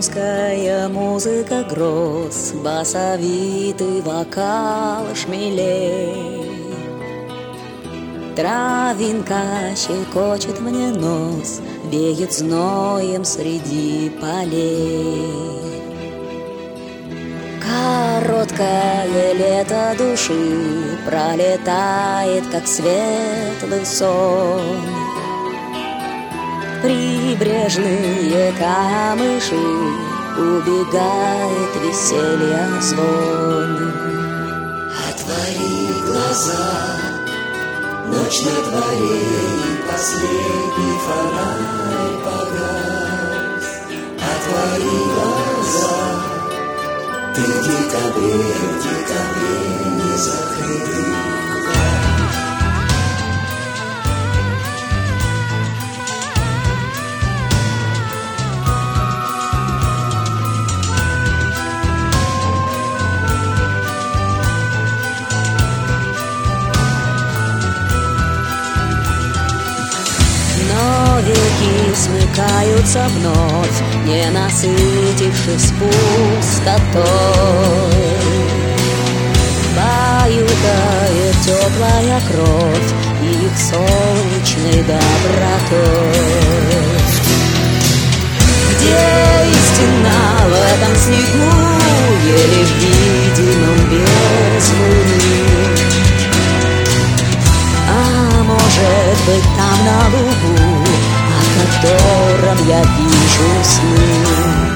Июньская музыка гроз, басовитый вокал шмелей. Травинка щекочет мне нос, веет зноем среди полей. Короткое лето души пролетает, как светлый сон. Прибрежные камыши убегает веселья звон. Отвори глаза, ночь на дворе, и последний фонарь погас. Отвори глаза, ты в декабре не закрытый глаз. Но веки смыкаются вновь, не насытившись пустотой. Баюкает теплая кровь их солнечной добротой. Где истина в этом снегу, еле видимом без луны? А может быть, там на лугу, о котором я вижу сны.